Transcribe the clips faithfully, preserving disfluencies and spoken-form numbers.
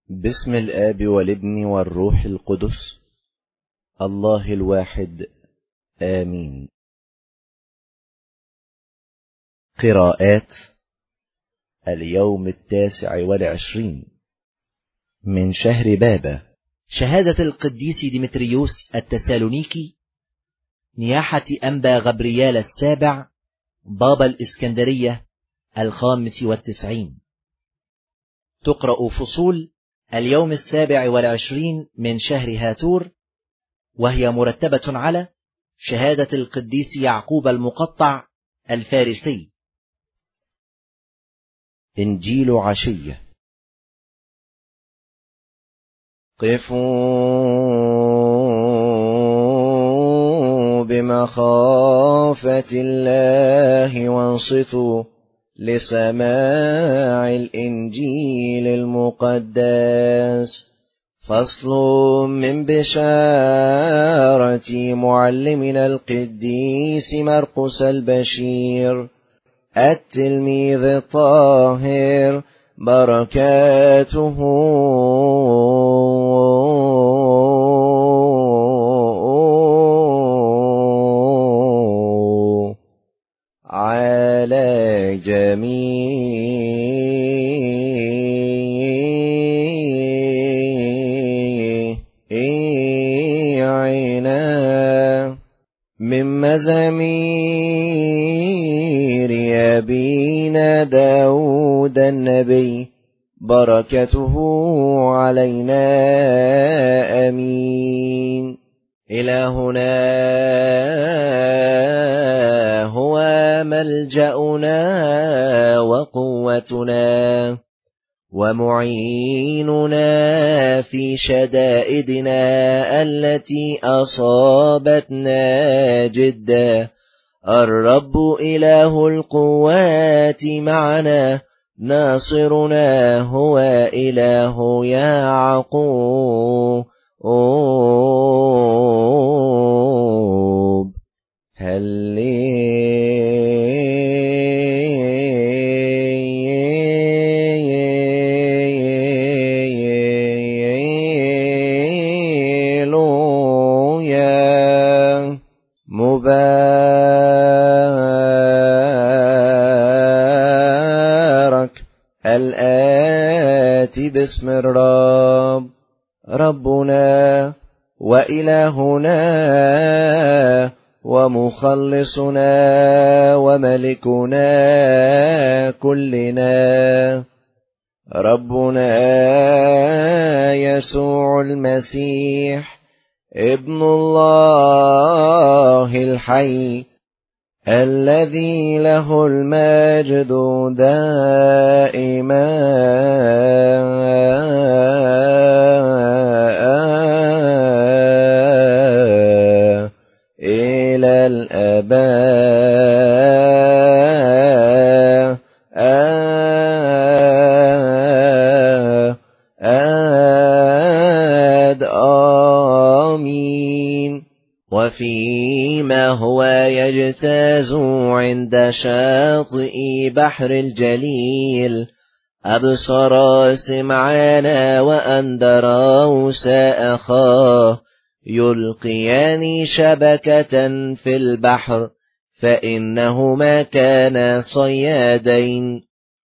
باسم الآب والابن والروح القدس الله الواحد آمين. قراءات اليوم التاسع والعشرين من شهر بابا. شهادة القديس ديمتريوس التسالونيكي، نياحة أنبا غبريال السابع بابا الإسكندرية الخامس والتسعين. تقرأ فصول اليوم السابع والعشرين من شهر هاتور، وهي مرتبة على شهادة القديس يعقوب المقطع الفارسي. إنجيل عشية. قفوا بمخافة الله وانصتوا لسماع الإنجيل المقدس. فصل من بشارة معلمنا القديس مرقس البشير التلميذ الطاهر، بركاته على جميعنا من مزامير أبينا داود النبي، بركته علينا آمين. إلهنا هو ملجأنا وقوتنا ومعيننا في شدائدنا التي أصابتنا جدا. الرب إله القوات معنا، ناصرنا هو إله يعقوب. هللويا. مبارك الآتي باسم الرب، ربنا وإلهنا ومخلصنا وملكنا كلنا، ربنا يسوع المسيح ابن الله الحي، الذي له المجد دائما إلى الآباء. آمين. وفيما هو يجتاز عند شاطئ بحر الجليل، أبصر سمعان وأندراوس أخاه يلقيان شبكة في البحر، فإنهما كانا صيادين.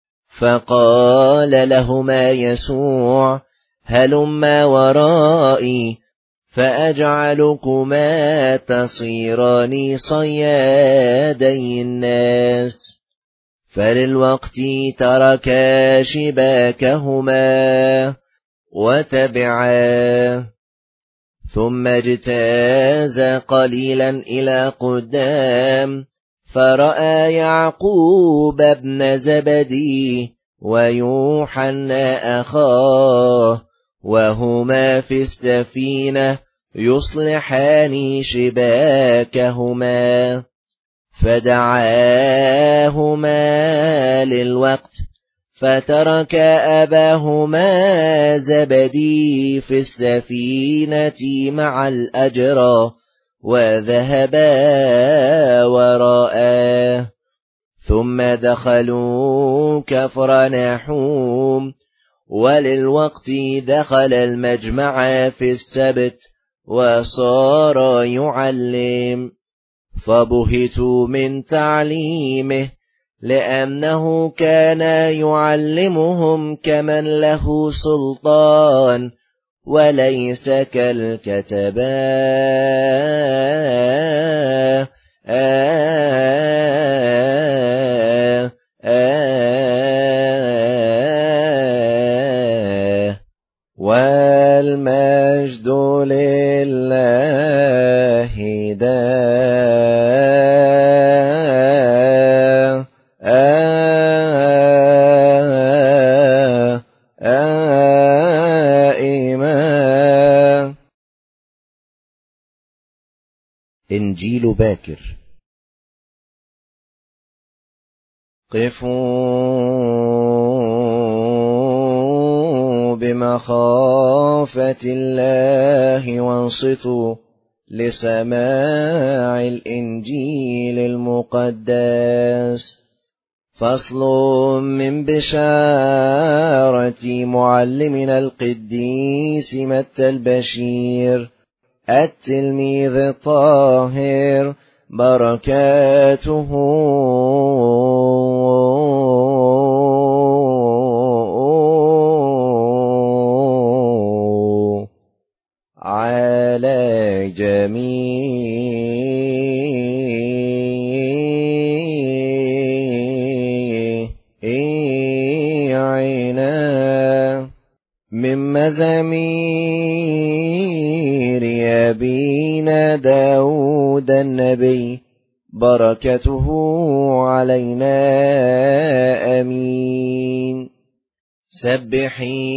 فقال لهما يسوع: هلما ورائي فأجعلكما تصيران صيادي الناس. فللوقت تركا شباكهما وتبعا. ثم اجتاز قليلا إلى قدام، فرأى يعقوب ابن زبدي ويوحنا أخاه وهما في السفينة يصلحان شباكهما، فدعاهما للوقت، فترك أباهما زبدي في السفينة مع الأجرى وذهبا وراءه. ثم دخلوا كفرناحوم، وللوقت دخل المجمع في السبت وصار يعلم، فبهتوا من تعليمه، لأنه كان يعلمهم كمن له سلطان وليس كالكتباء. آه آه والمجد لله دائما. إنجيل باكر. قفوا بمخافة الله وانصتوا لسماع الإنجيل المقدس. فصل من بشارة معلمنا القديس متى البشير التلميذ الطاهر، بركاته على جميعنا. من مزامير أبينا داود النبي، بركته علينا آمين. سبحي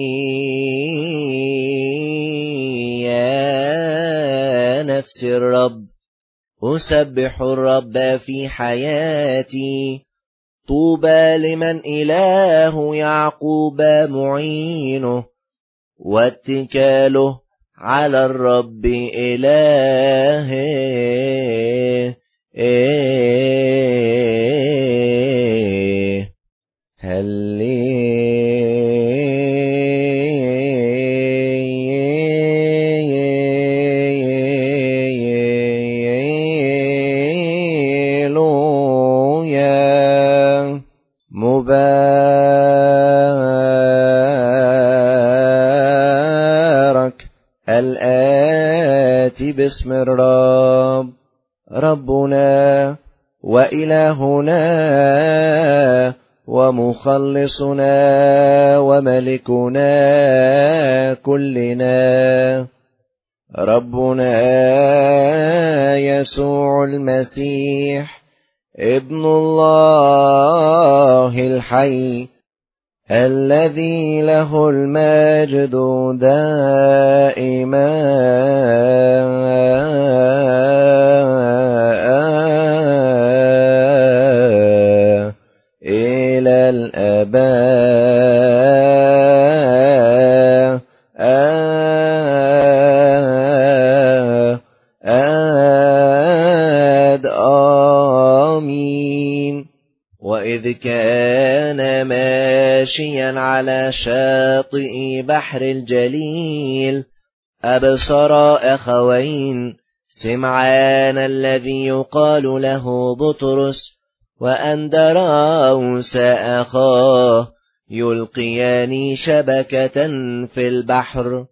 يا نفس الرب، أسبح الرب في حياتي. طوبى لمن إله يعقوب معينه، واتكاله على الرب إلهه. هللويا. مبارك الآتي باسم الرب، ربنا وإلهنا ومخلصنا وملكنا كلنا، ربنا يسوع المسيح ابن الله الحي، الذي له المجد دائما إلى الآباء. آمين. وإذ كان ماشيا على شاطئ بحر الجليل، أبصر أخوين، سمعان الذي يقال له بطرس وأندراوس أخاه، يلقيان شبكة في البحر،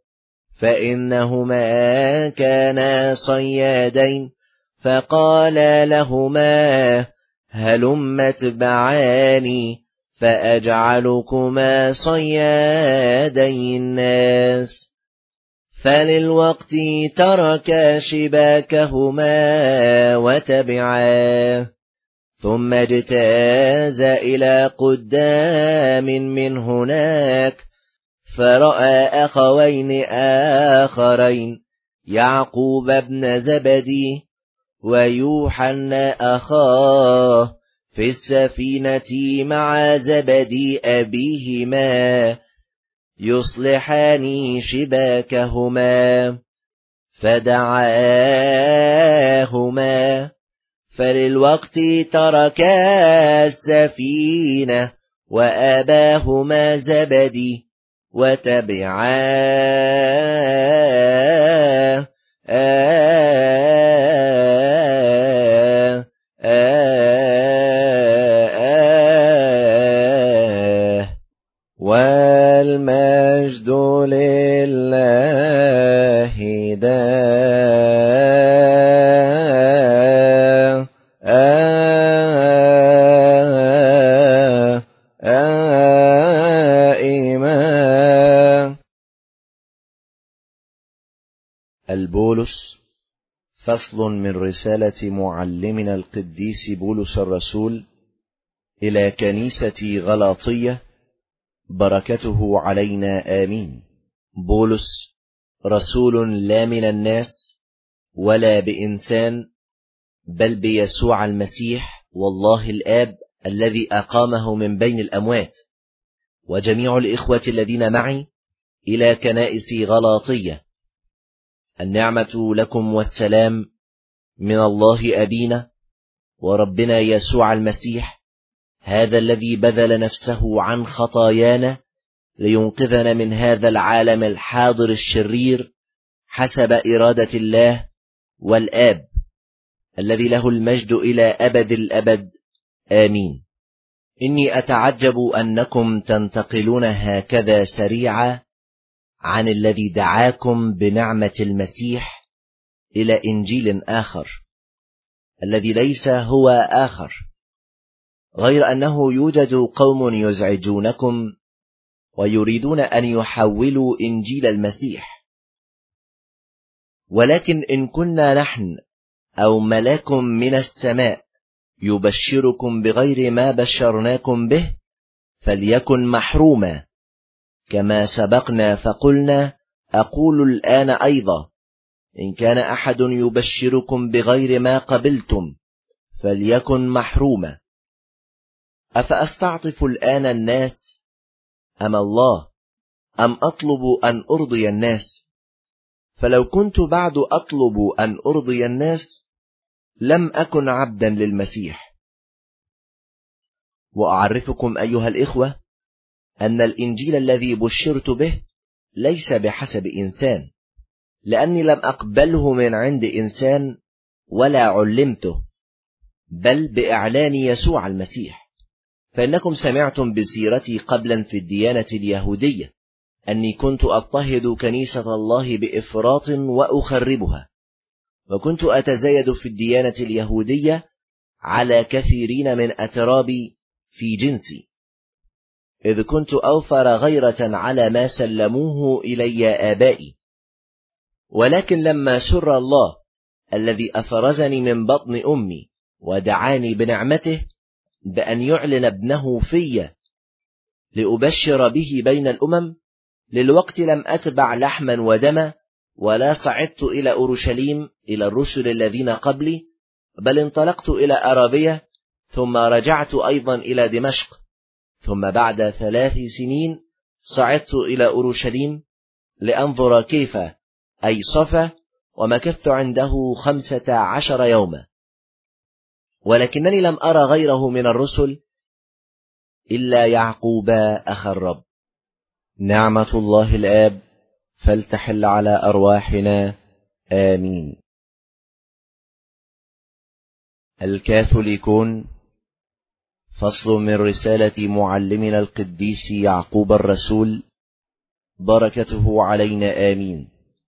فإنهما كانا صيادين. فقال لهما: هلم اتبعاني فأجعلكما صيادي الناس. فللوقت ترك شباكهما وتبعاه. ثم اجتاز إلى قدام من هناك، فرأى أخوين آخرين، يعقوب بن زبدي ويوحنا أخاه، في السفينة مع زبدي أبيهما، يصلحان شباكهما. فدعاهما، فللوقت تركا السفينة وأباهما زبدي وتبعاه آه آه والمجد لله دائما. البولس فصل من رسالة معلمنا القديس بولس الرسول إلى كنيسة غلاطية، بركته علينا آمين. بولس رسول لا من الناس ولا بإنسان، بل بيسوع المسيح والله الآب الذي أقامه من بين الأموات، وجميع الإخوة الذين معي إلى كنائس غلاطية. النعمة لكم والسلام من الله أبينا وربنا يسوع المسيح، هذا الذي بذل نفسه عن خطايانا لينقذنا من هذا العالم الحاضر الشرير حسب إرادة الله والآب، الذي له المجد إلى أبد الأبد آمين. إني أتعجب أنكم تنتقلون هكذا سريعا عن الذي دعاكم بنعمة المسيح إلى إنجيل آخر، الذي ليس هو آخر، غير أنه يوجد قوم يزعجونكم ويريدون أن يحولوا إنجيل المسيح. ولكن إن كنا نحن أو ملاك من السماء يبشركم بغير ما بشرناكم به، فليكن محروما. كما سبقنا فقلنا، أقول الآن أيضا: إن كان أحد يبشركم بغير ما قبلتم فليكن محروما. أفأستعطف الآن الناس أم الله، أم أطلب أن أرضي الناس؟ فلو كنت بعد أطلب أن أرضي الناس لم أكن عبدا للمسيح. وأعرفكم أيها الإخوة أن الإنجيل الذي بشرت به ليس بحسب إنسان، لأني لم أقبله من عند إنسان ولا علمته، بل بإعلان يسوع المسيح. فإنكم سمعتم بسيرتي قبلا في الديانة اليهودية، أني كنت أضطهد كنيسة الله بإفراط وأخربها، وكنت أتزايد في الديانة اليهودية على كثيرين من أترابي في جنسي، إذ كنت أوفر غيرة على ما سلموه إلي آبائي. ولكن لما سر الله الذي أفرزني من بطن أمي ودعاني بنعمته بأن يعلن ابنه في لأبشر به بين الأمم، للوقت لم أتبع لحما ودما، ولا صعدت إلى أورشليم إلى الرسل الذين قبلي، بل انطلقت إلى أرابية، ثم رجعت أيضا إلى دمشق، ثم بعد ثلاث سنين صعدت إلى أورشليم لأنظر كيف، أي صفا، ومكثت عنده خمسة عشر يوما. ولكنني لم أرى غيره من الرسل إلا يعقوب أخ الرب. نعمة الله الآب فلتحل على أرواحنا آمين. الكاثوليكون فصل من رسالة معلمنا القديس يعقوب الرسول، بركته علينا آمين.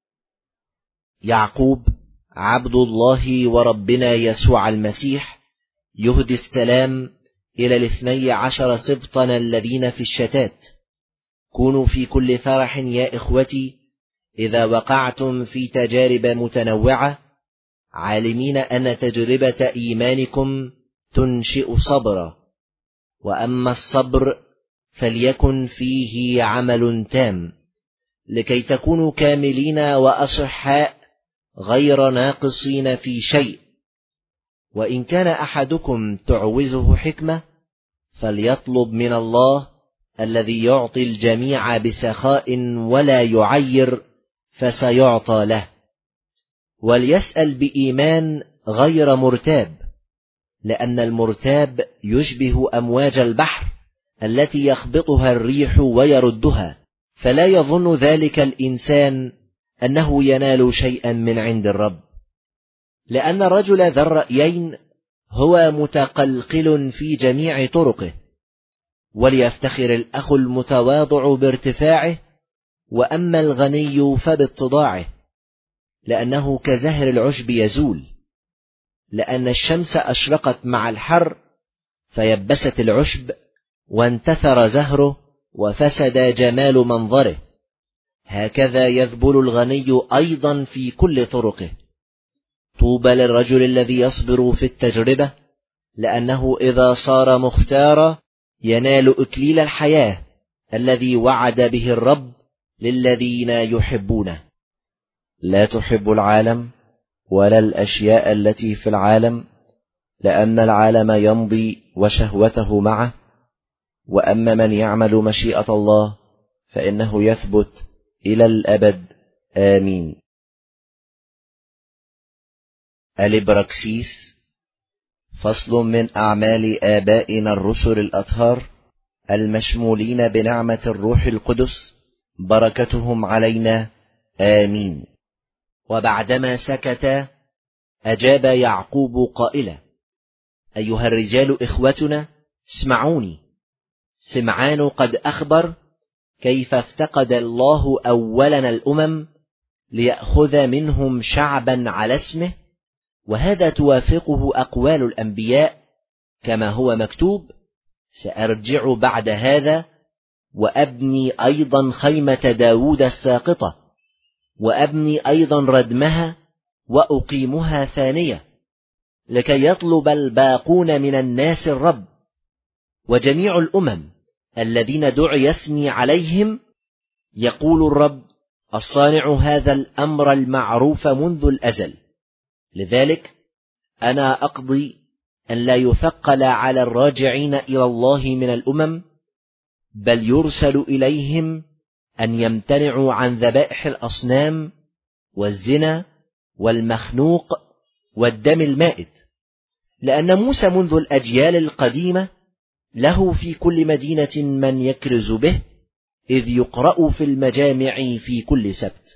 يعقوب عبد الله وربنا يسوع المسيح، يهدي السلام إلى الاثني عشر سبطا الذين في الشتات. كونوا في كل فرح يا إخوتي إذا وقعتم في تجارب متنوعة، عالمين أن تجربة إيمانكم تنشئ صبرا، وأما الصبر فليكن فيه عمل تام، لكي تكونوا كاملين وأصحاء غير ناقصين في شيء. وإن كان أحدكم تعوزه حكمة فليطلب من الله الذي يعطي الجميع بسخاء ولا يعير، فسيعطى له. وليسأل بإيمان غير مرتاب، لأن المرتاب يشبه أمواج البحر التي يخبطها الريح ويردها، فلا يظن ذلك الإنسان أنه ينال شيئا من عند الرب، لأن الرجل ذا الرأيين هو متقلقل في جميع طرقه. وليفتخر الأخ المتواضع بارتفاعه، وأما الغني فباتضاعه، لأنه كزهر العشب يزول، لأن الشمس أشرقت مع الحر فيبست العشب وانتثر زهره وفسد جمال منظره. هكذا يذبل الغني أيضا في كل طرقه. طوبى للرجل الذي يصبر في التجربة، لأنه إذا صار مختارا ينال إكليل الحياة الذي وعد به الرب للذين يحبونه. لا تحب العالم ولا الأشياء التي في العالم، لأن العالم يمضي وشهوته معه، وأما من يعمل مشيئة الله فإنه يثبت إلى الأبد. آمين. الإبراكسيس. فصل من أعمال آبائنا الرسل الأطهار المشمولين بنعمة الروح القدس، بركتهم علينا. آمين. وبعدما سكت أجاب يعقوب قائلا: أيها الرجال إخوتنا، اسمعوني. سمعان قد أخبر كيف افتقد الله أولا الأمم ليأخذ منهم شعبا على اسمه، وهذا توافقه أقوال الأنبياء كما هو مكتوب: سأرجع بعد هذا وأبني أيضا خيمة داود الساقطة، وأبني أيضا ردمها وأقيمها ثانية، لكي يطلب الباقون من الناس الرب، وجميع الأمم الذين دعي اسمي عليهم، يقول الرب الصانع هذا الأمر المعروف منذ الأزل. لذلك أنا أقضي أن لا يثقل على الراجعين إلى الله من الأمم، بل يرسل إليهم أن يمتنعوا عن ذبائح الأصنام والزنا والمخنوق والدم المائت، لأن موسى منذ الأجيال القديمة له في كل مدينة من يكرز به، إذ يقرأ في المجامع في كل سبت.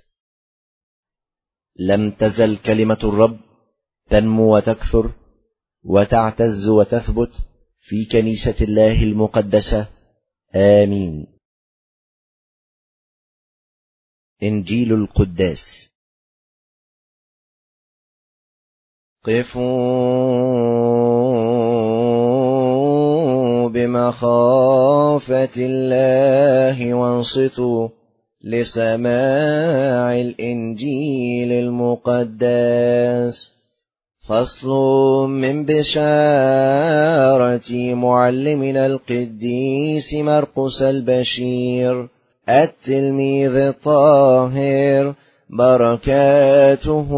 لم تزل كلمة الرب تنمو وتكثر وتعتز وتثبت في كنيسة الله المقدسة. آمين. إنجيل القداس. قفوا بمخافة الله وانصتوا لسماع الإنجيل المقدس. فصل من بشارة معلمنا القديس مرقس البشير التلميذ الطاهر، بركاته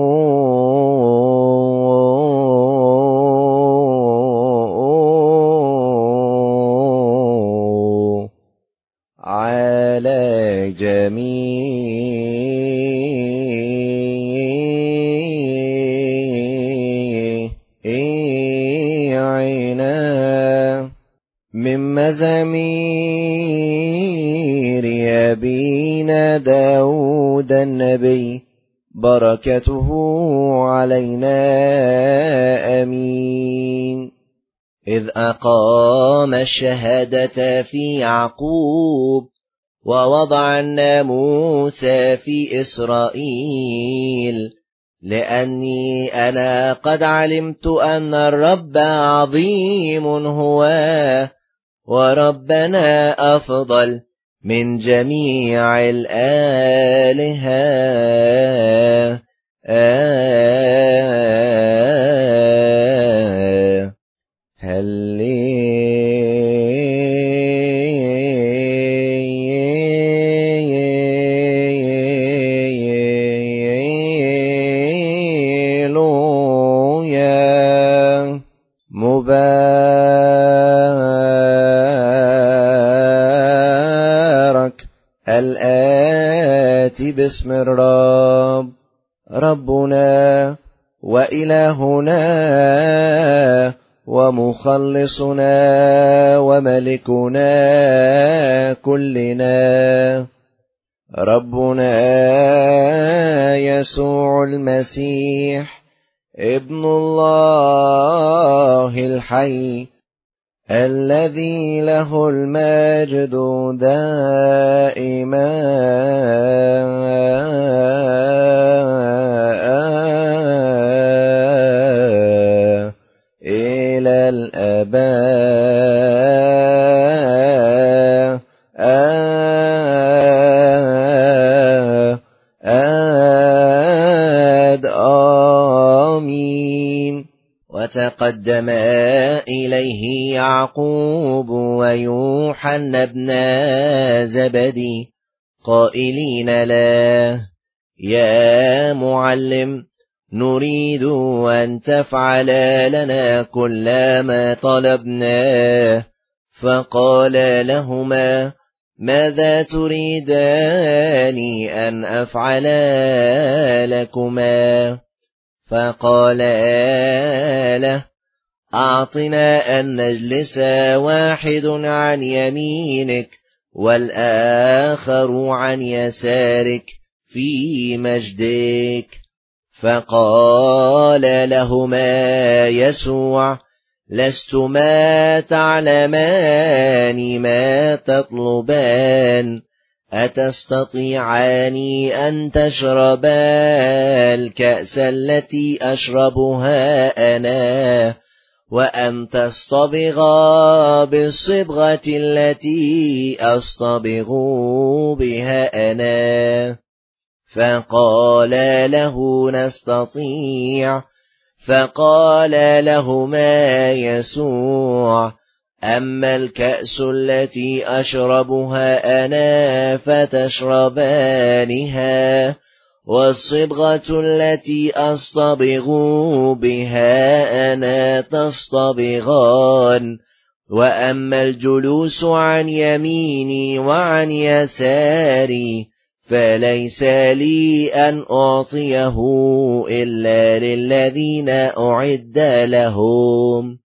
على جميعنا. من مزامير أبينا داود النبي، بركته علينا. آمين. إذ أقام الشهادة في يعقوب ووضع الناموس في إسرائيل، لأني أنا قد علمت أن الرب عظيم هو، وربنا أفضل من جميع الآلهة. آه هللويا. مبارك الآتي باسم الرب، ربنا وإلهنا ومخلصنا وملكنا كلنا، ربنا يسوع المسيح ابن الله الحي الذي له المجد دائما إلى الآباء آمين. وتقدم إليه يعقوب ويوحنا ابن زبدي قائلين له: يا معلم، نريد أن تفعل لنا كل ما طلبناه. فقال لهما: ماذا تريدان أن أفعل لكما؟ فقال له: أعطنا أن نجلس واحد عن يمينك والآخر عن يسارك في مجدك. فقال لهما يسوع: لستما تعلمان ما تطلبان. أتستطيعان أن تشربا الكأس التي أشربها أنا، وأن تصطبغا بالصبغة التي أصطبغ بها أنا؟ فقال له: نستطيع. فقال لهما يسوع: أما الكأس التي أشربها أنا فتشربانها، والصبغة التي أصطبغ بها أنا تصطبغان، وأما الجلوس عن يميني وعن يساري فليس لي أن أعطيه إلا للذين أعد لهم.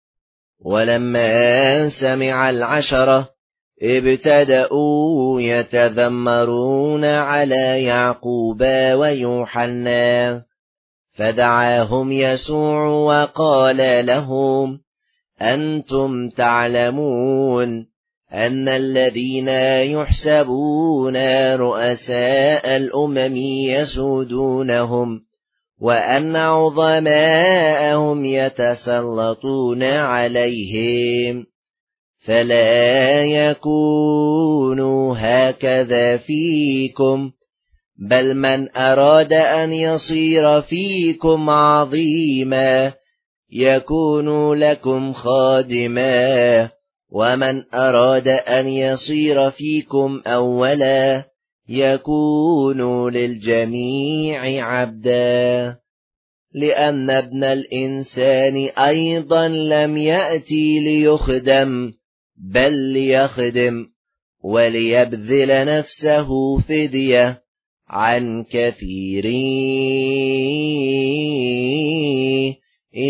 ولما سمع العشرة ابتدأوا يتذمرون على يعقوب ويوحنا، فدعاهم يسوع وقال لهم: أنتم تعلمون أن الذين يحسبون رؤساء الأمم يسودونهم، وأن عظماءهم يتسلطون عليهم، فلا يكون هكذا فيكم، بل من أراد أن يصير فيكم عظيما يكون لكم خادما، ومن أراد أن يصير فيكم أولا يكون للجميع عبدا. لأن ابن الإنسان أيضا لم يأتي ليخدم، بل ليخدم وليبذل نفسه فدية عن كثيرين.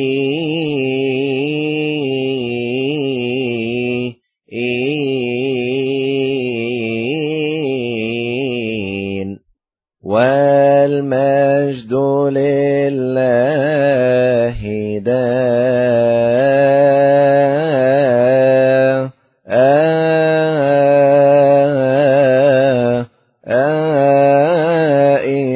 والمجد لله دائما